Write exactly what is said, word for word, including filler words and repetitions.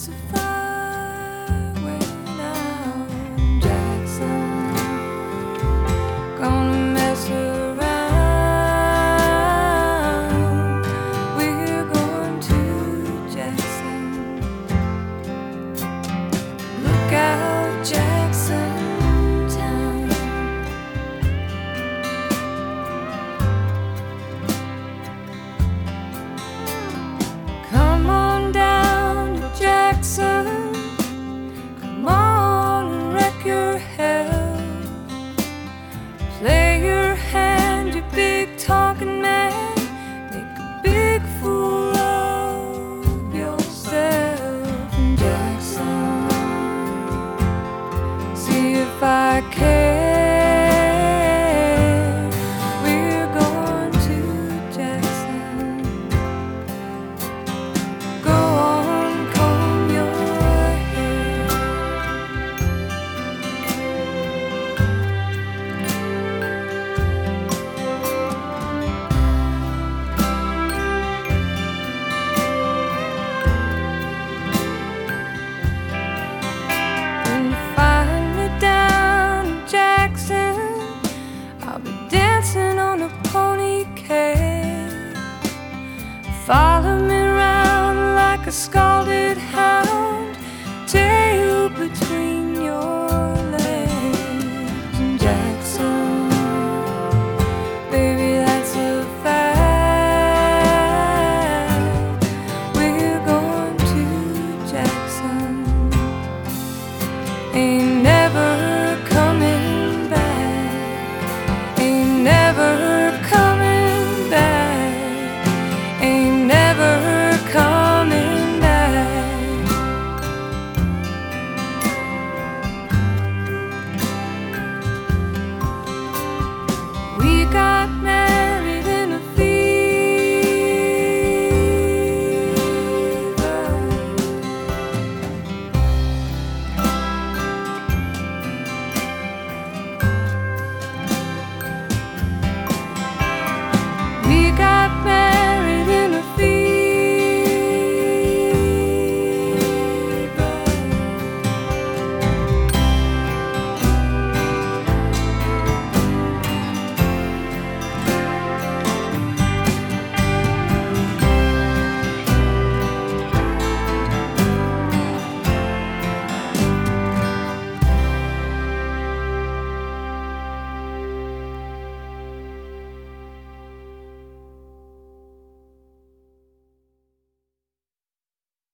so far when I'm in Jackson. Gonna mess around. We're going to Jackson. Look out, Jackson Town. Come on down to Jackson. Come on and wreck your health. Play your hand, you big talking man. Make a big fool of yourself in Jackson. See if I care. We're going to Jackson. Go on, comb your hair. When you find me down in Jackson, I'll be dancing on a pony cake. Follow me round like a scalded hound.